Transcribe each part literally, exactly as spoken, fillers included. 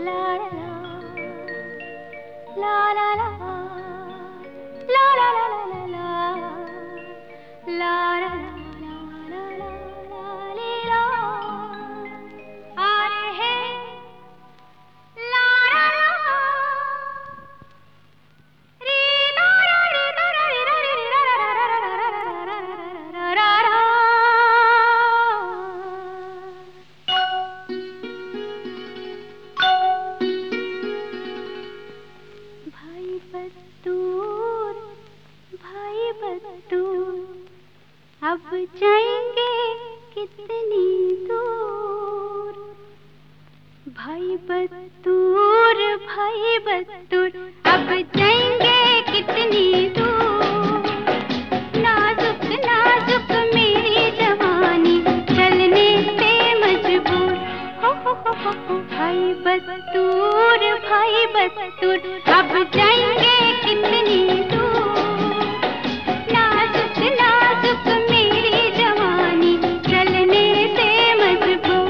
अब जाएंगे कितनी दूर, भाई बतूर भाई बतूर, अब जाएंगे कितनी दूर। नाजुक नाजुक मेरी जवानी चलने से मजबूर, हो हो हो हो हो भाई बतूर भाई बतूर, अब जाएंगे कितनी दूर। नाजुक नाजुक मेरी जवानी चलने से मजबूर।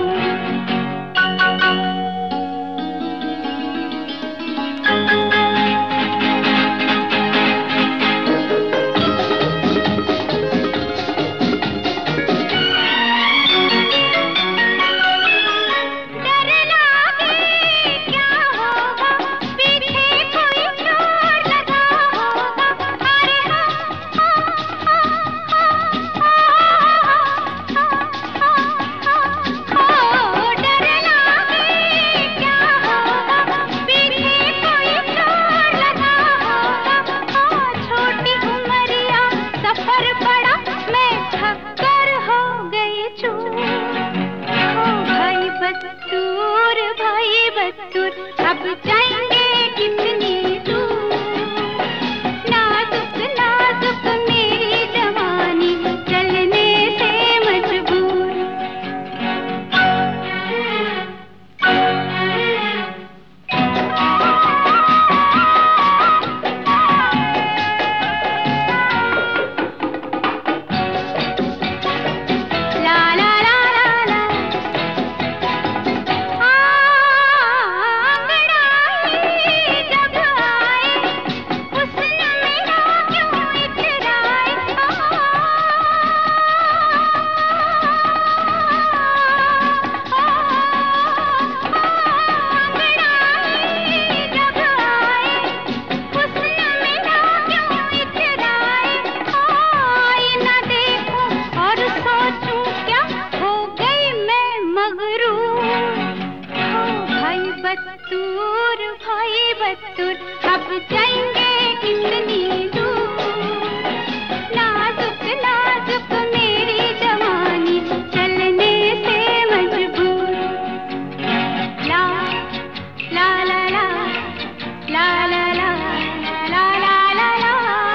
बतूर भाई बतूर, अब जाएंगे कितनी दूर। नाजुक नाजुक मेरी जवानी चलने से मजबूर। ला ला बतूर भाई बतूर, अब जाएंगे कितनी दूर। नाजुक नाजुक मेरी जवानी चलने से मजबूर। ला ला ला ला ला ला ला ला ला ला ला।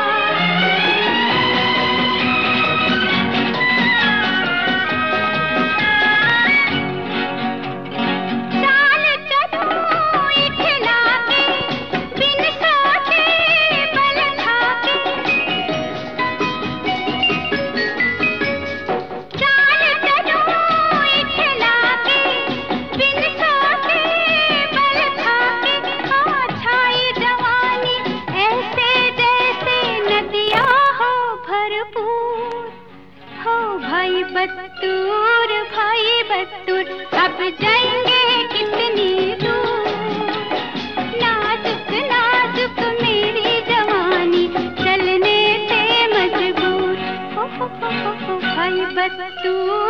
भाई बतूर भाई बतूर, अब जाएंगे कितनी दूर। नाजुक नाजुक मेरी जवानी चलने से मजबूर, हो हो हो हो भाई बतूर।